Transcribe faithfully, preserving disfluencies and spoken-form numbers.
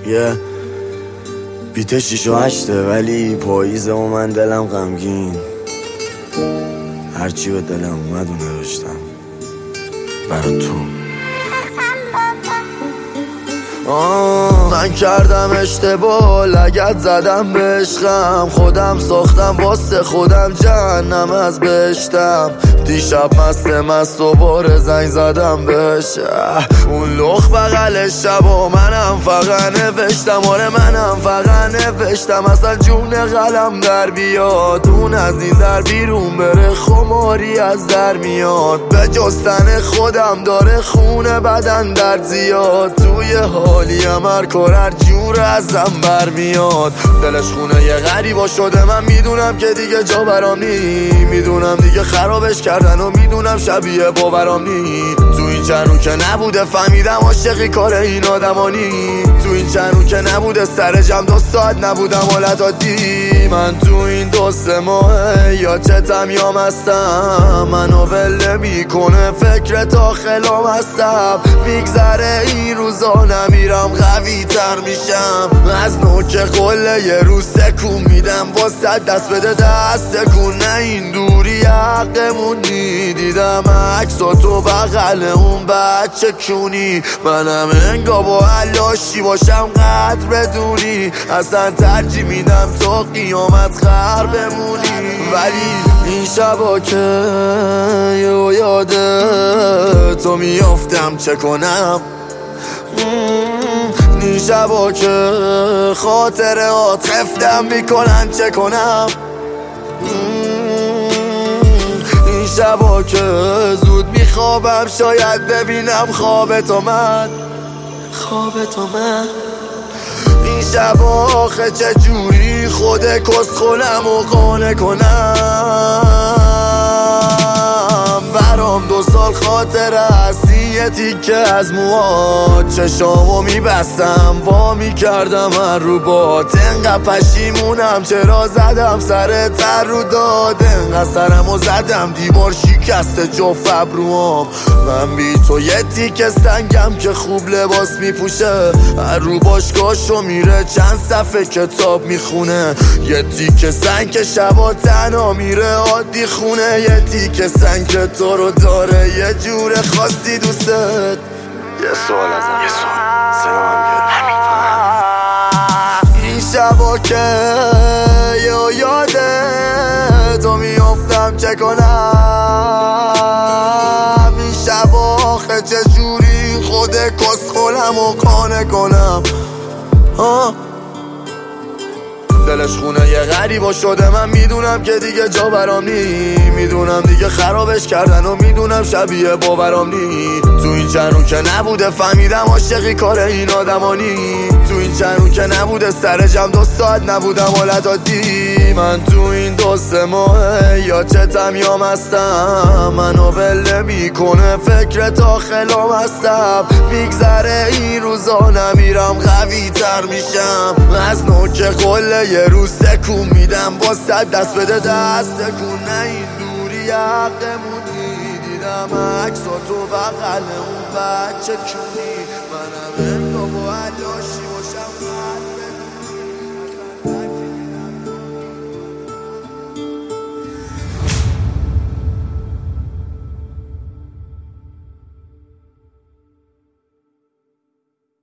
یه بیت شیش و هشته ولی پاییزه و من دلم غمگین. هرچی به دلم اومد و نوشتم برا تو. آه من کردم اشتباه، لگد زدم به عشقم، خودم ساختم واسه خودم جهنم از بهشتم. دیشب مست مست و بار زنگ زدم بهش، اون لخ بغل شب و منم فقط نوشتم. آره منم فقط نوشتم اصلا جون قلم در بیاد، اون از این در بیرون بره خماری از در میاد. به جستن خودم داره خونه بدن در زیاد، توی حالی هر کار هر جور ازم برمیاد. دلش خونه یه غریبا شده، من میدونم که دیگه جا برام نی، میدونم دیگه خرابش کردن و میدونم شبیه باورام نی. تو این چند رو که نبوده فهمیدم عاشقی کار این آدمانی، تو این چند رو که نبوده سر جمع دو ساعت نبودم حالت عادی. من تو این دو سه ماه یا چتم یا مستم، منو ول میکنه فکر داخلم هستم. میگذره این روزا نمیرم قوی تر میشم، از نوک قله یه روز سکون میدم واسه دست بده دست کن. نه این دوری حقمون نی، دیدم عکس و تو بغل اون بچه کونی. منم انگا با علاشی باشم قدر بدونی، اصلا ترجیح میدم تا قیامت خر بمونی. ولی این شبا که یه یاده تو میافتم چه کنم، این شبا که خاطرات خفتم میکنن چه کنم. این شبا که زود میخوابم شاید ببینم خواب تو من، خواب تو من. این شبا آخه چجوری خود کس خونم و قانه کنم. برام دو سال خاطره هستی، یه تیکه از موهات چشامو میبستم وا میکردم هر رو بات. انقدر پشیمونم چرا زدم سر تر رو داد، انقدر سرمو زدم دیوار شکست جفت ابروام. من بی تو یه تیکه سنگم که خوب لباس میپوشه، هر رو باشگاهشو میره چند صفحه کتاب میخونه. یه تیکه سنگ که شبا تنها میره عادی خونه، یه تیکه سنگ که تو رو داره یه جور خاصی دوستت. یه سوال ازم، یه سوال سلام همین این شبا که یا یاده تو میافتم چه کنم. این شبا آخه چجوری خود کس خولم و قانه کنم. آه دلش خونه یه غریبا شده، من میدونم که دیگه جا برام نی، میدونم دیگه خرابش کردن و میدونم شبیه باورام نی. تو این چند رو که نبوده فهمیدم عاشقی کار این آدمانی، تو این چند رو که نبوده سر جمع دو ساعت نبودم حالت عادی. من تو این دو سه ماه یا چتم یا مستم، منو ول میکنه فکر داخلم هستم. میگذره این روزا نمیرم قوی تر میشم، از نوک قله یه روز سکون میدم واسه دست بده دست کن. نه این دوری حقمونی، دیدم عکس و تو بغل اون بچه کونی. منم